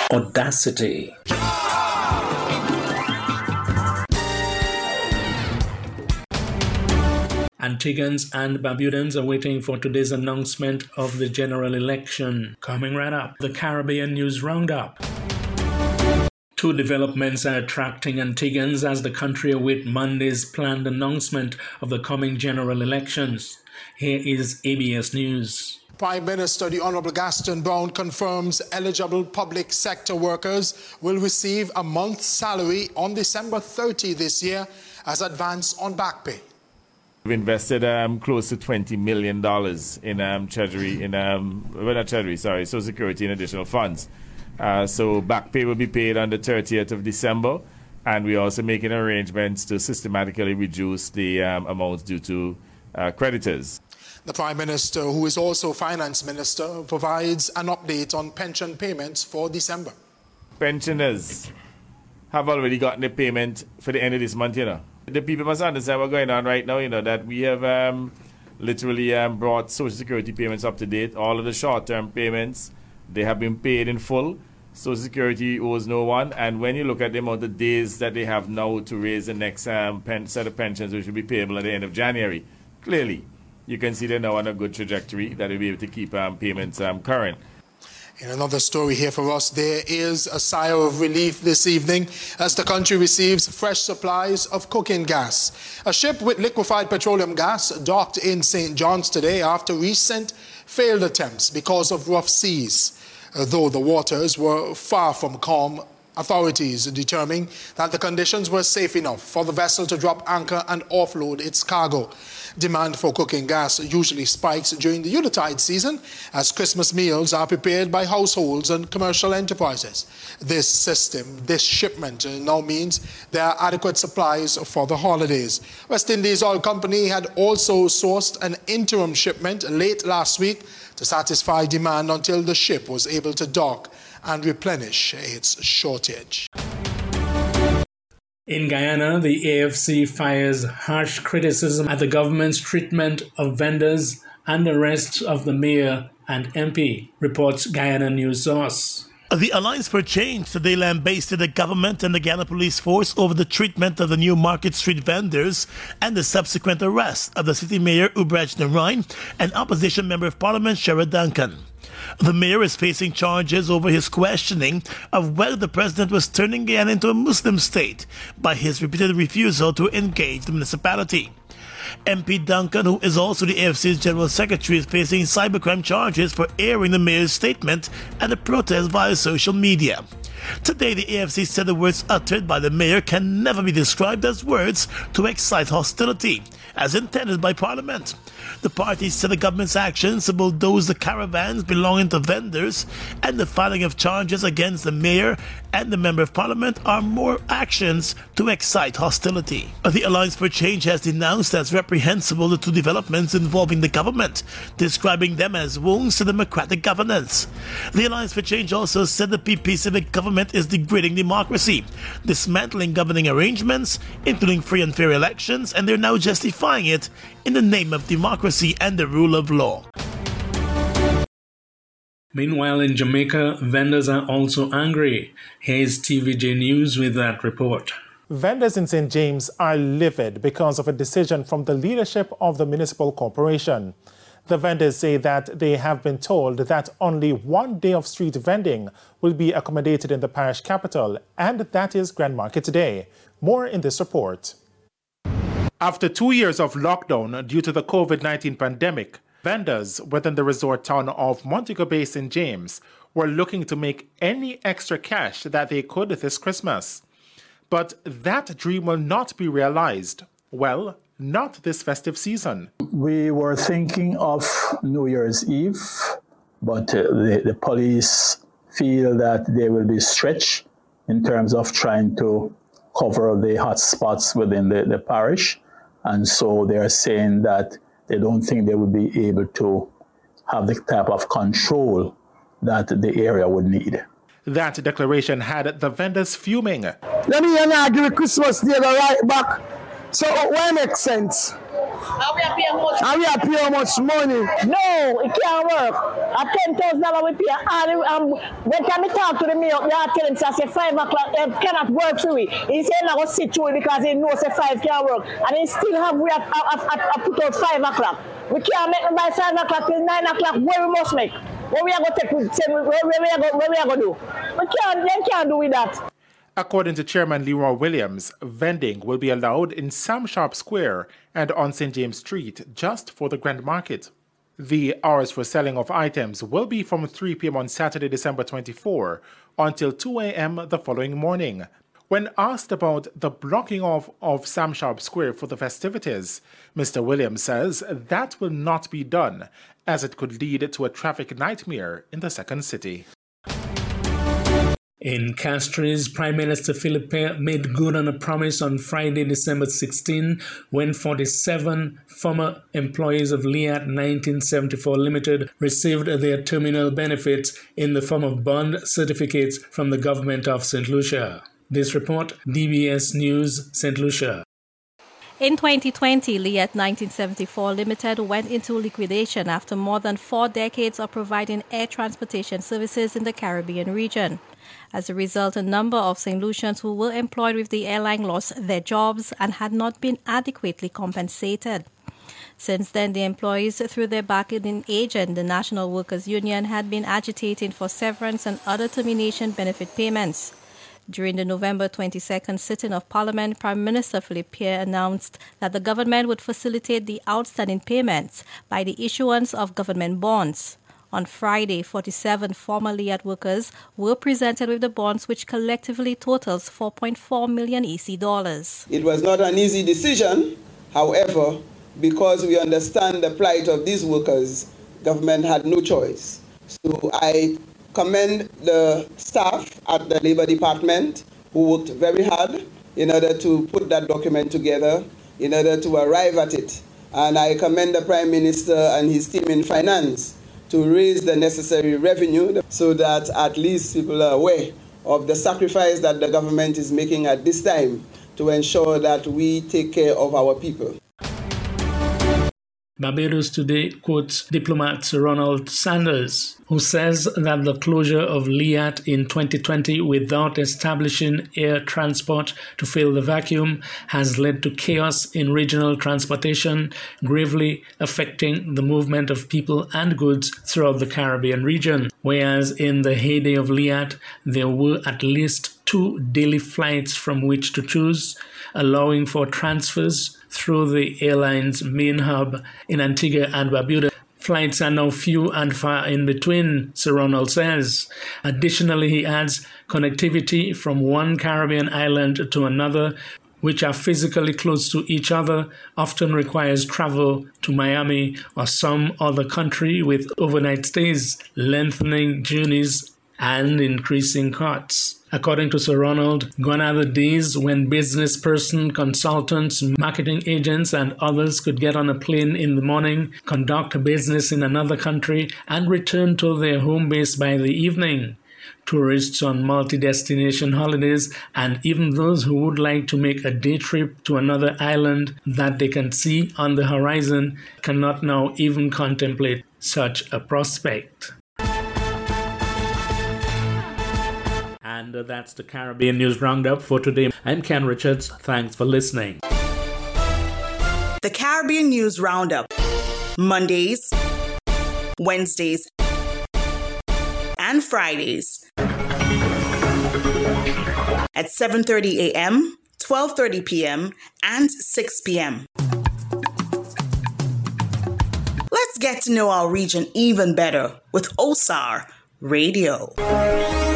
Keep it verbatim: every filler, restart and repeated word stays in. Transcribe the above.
Audacity. Antiguans and Barbudans are waiting for today's announcement of the general election. Coming right up, the Caribbean News Roundup. Two developments are attracting Antiguans as the country awaits Monday's planned announcement of the coming general elections. Here is A B S News. Prime Minister the Honourable Gaston Brown confirms eligible public sector workers will receive a month's salary on December thirtieth this year as advance on back pay. We've invested um, close to twenty million dollars in um, Treasury, in um, well, not Treasury, sorry, Social Security and additional funds. Uh, so back pay will be paid on the thirtieth of December, and we're also making arrangements to systematically reduce the um, amounts due to uh, creditors. The Prime Minister, who is also Finance Minister, provides an update on pension payments for December. Pensioners have already gotten the payment for the end of this month, you know. The people must understand what's going on right now, you know, that we have um, literally um, brought Social Security payments up to date. All of the short-term payments, they have been paid in full. Social Security owes no one. And when you look at the amount of days that they have now to raise the next um, pen- set of pensions, which will be payable at the end of January, clearly, you can see they're now on a good trajectory that will be able to keep um, payments um, current. In another story here for us, there is a sigh of relief this evening as the country receives fresh supplies of cooking gas. A ship with liquefied petroleum gas docked in Saint John's today after recent failed attempts because of rough seas. Though the waters were far from calm, authorities determined that the conditions were safe enough for the vessel to drop anchor and offload its cargo. Demand for cooking gas usually spikes during the Yuletide season as Christmas meals are prepared by households and commercial enterprises. This system, this shipment now means there are adequate supplies for the holidays. West Indies Oil Company had also sourced an interim shipment late last week to satisfy demand until the ship was able to dock and replenish its shortage. In Guyana, the A F C fires harsh criticism at the government's treatment of vendors and arrest of the mayor and M P, reports Guyana News Source. The Alliance for Change today lambasted the government and the Guyana Police Force over the treatment of the New Market Street vendors and the subsequent arrest of the city mayor Ubraj Narain and opposition member of parliament Sherrod Duncan. The mayor is facing charges over his questioning of whether the president was turning Guyana into a Muslim state by his repeated refusal to engage the municipality. M P Duncan, who is also the A F C's General Secretary, is facing cybercrime charges for airing the mayor's statement at a protest via social media. Today, the A F C said the words uttered by the mayor can never be described as words to excite hostility, as intended by Parliament. The party said the government's actions to bulldoze the caravans belonging to vendors and the filing of charges against the mayor and the Member of Parliament are more actions to excite hostility. The Alliance for Change has denounced as reprehensible the two developments involving the government, describing them as wounds to democratic governance. The Alliance for Change also said the P P civic government is degrading democracy, dismantling governing arrangements, including free and fair elections, and they're now justifying it in the name of democracy and the rule of law. Meanwhile, in Jamaica, vendors are also angry. Here's T V J News with that report. Vendors in Saint James are livid because of a decision from the leadership of the municipal corporation. The vendors say that they have been told that only one day of street vending will be accommodated in the parish capital, and that is Grand Market Day. More in this report. After two years of lockdown due to the COVID nineteen pandemic, vendors within the resort town of Montego Bay Saint James were looking to make any extra cash that they could this Christmas. But that dream will not be realized. Well, not this festive season. We were thinking of New Year's Eve, but uh, the, the police feel that they will be stretched in terms of trying to cover the hot spots within the, the parish. And so they are saying that they don't think they will be able to have the type of control that the area would need. That declaration had the vendors fuming. Let me now give Christmas Day right back. So what makes sense? And we are paying much. And we are paying how much money? No, it can't work. At ten thousand dollars we pay. And um, when time we talk to the mayor, they are telling us, I say five o'clock, it cannot work through it. He said not going to sit through it because he knows say five can't work. And he still have, we have, have, have, have put out five o'clock. We can't make them by five o'clock till nine o'clock. Where we must make? What we are going to take? Where we are going, where we are going to do? We can't, they can't do with that. According to Chairman Leroy Williams, vending will be allowed in Sam Sharp Square and on Saint James Street just for the Grand Market. The hours for selling of items will be from three p.m. on Saturday, December twenty-fourth until two a.m. the following morning. When asked about the blocking off of Sam Sharp Square for the festivities, Mister Williams says that will not be done, as it could lead to a traffic nightmare in the second city. In Castries, Prime Minister Philippe made good on a promise on Friday, December sixteenth, when forty-seven former employees of Liat nineteen seventy-four Limited received their terminal benefits in the form of bond certificates from the government of Saint Lucia. This report, D B S News, Saint Lucia. In twenty twenty, Liat nineteen seventy-four Limited went into liquidation after more than four decades of providing air transportation services in the Caribbean region. As a result, a number of Saint Lucians who were employed with the airline lost their jobs and had not been adequately compensated. Since then, the employees, through their bargaining agent, the National Workers' Union, had been agitating for severance and other termination benefit payments. During the November twenty-second sitting of Parliament, Prime Minister Philippe Pierre announced that the government would facilitate the outstanding payments by the issuance of government bonds. On Friday, forty-seven former Liat workers were presented with the bonds, which collectively totals four point four million E C dollars. It was not an easy decision. However, because we understand the plight of these workers, government had no choice. So I commend the staff at the Labour Department who worked very hard in order to put that document together, in order to arrive at it. And I commend the Prime Minister and his team in finance to raise the necessary revenue so that at least people are aware of the sacrifice that the government is making at this time to ensure that we take care of our people. Barbados Today quotes diplomat Sir Ronald Sanders, who says that the closure of Liat in twenty twenty without establishing air transport to fill the vacuum has led to chaos in regional transportation, gravely affecting the movement of people and goods throughout the Caribbean region. Whereas in the heyday of Liat, there were at least two daily flights from which to choose, allowing for transfers through the airline's main hub in Antigua and Barbuda. Flights are now few and far in between, Sir Ronald says. Additionally, he adds, connectivity from one Caribbean island to another, which are physically close to each other, often requires travel to Miami or some other country with overnight stays, lengthening journeys and increasing costs. According to Sir Ronald, gone are the days when business person, consultants, marketing agents, and others could get on a plane in the morning, conduct business in another country, and return to their home base by the evening. Tourists on multi-destination holidays, and even those who would like to make a day trip to another island that they can see on the horizon, cannot now even contemplate such a prospect. And that's the Caribbean News Roundup for today. I'm Ken Richards. Thanks for listening. The Caribbean News Roundup. Mondays, Wednesdays, and Fridays at seven thirty a.m., twelve thirty p.m., and six p.m. Let's get to know our region even better with O S A R Radio.